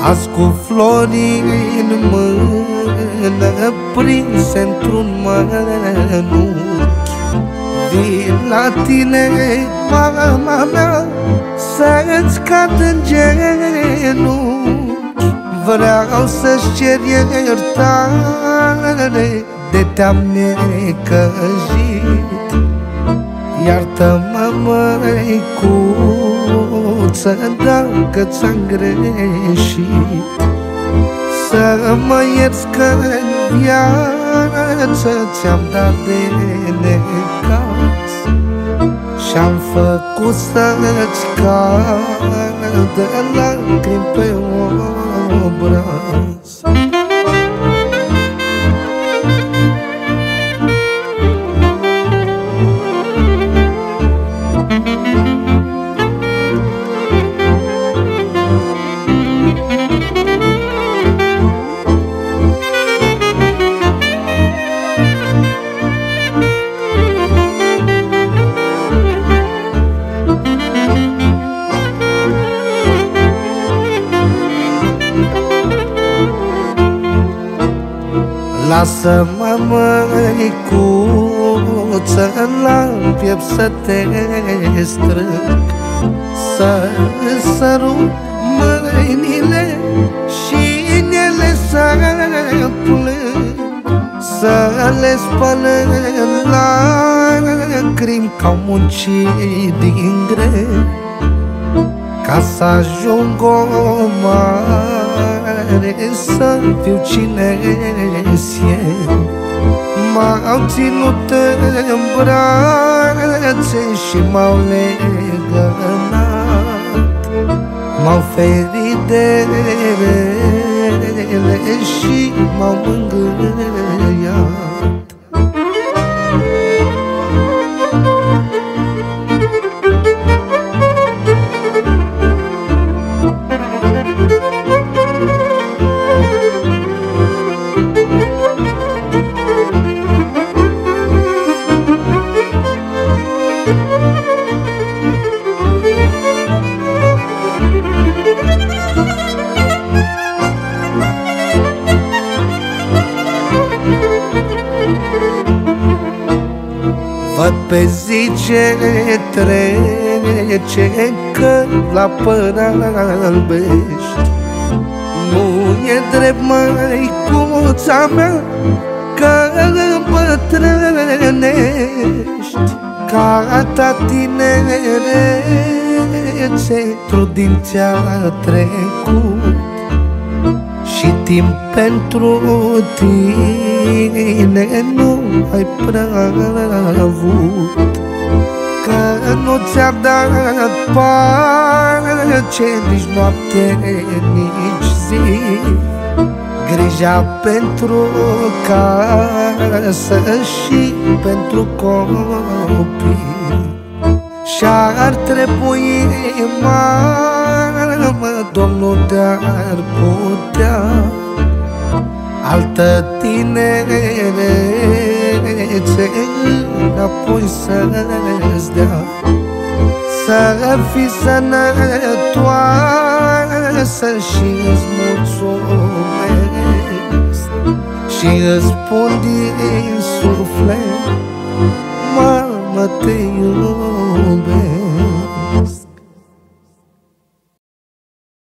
Azi cu flori în mână, prinse într-un mănuchi, vin la tine, mama mea, să-ți cad în genunchi. Vreau să-ți cer iertare de te-am necăjit. Iartă-mă, măicuță, dacă ți-am greșit. Să mă ierți că-n viață ți-am dat de necaz și-am făcut să-ți cadă lacrimi pe obraz. Lasă-mă, măicuță, la piept să te strâng, să-ți sărut mâinile și în ele să plâng, să le spăl în lacrimi că-au muncit din greu, ca să ajung om mare, să fiu cine-s eu. M-au ținut în brațe și m-au legănat, m-au ferit de rele și m-au mângâiat. Văd pe zi ce trece că la păr albești. Nu e drept, măicuța mea, că îmbătrânești. Ca ta tinerețe într-o din ți-a trecut și timp pentru tine nu ai prea avut. Că nu ți-a dat pace nici noapte, nici zi, grija pentru casă și pentru copii. Și-ar trebui, mamă, Domnul, de-ar putea altă tinerețe înapoi să-ți dea. Să fii sănătoasă și-ți mulțumesc și îți spun din suflet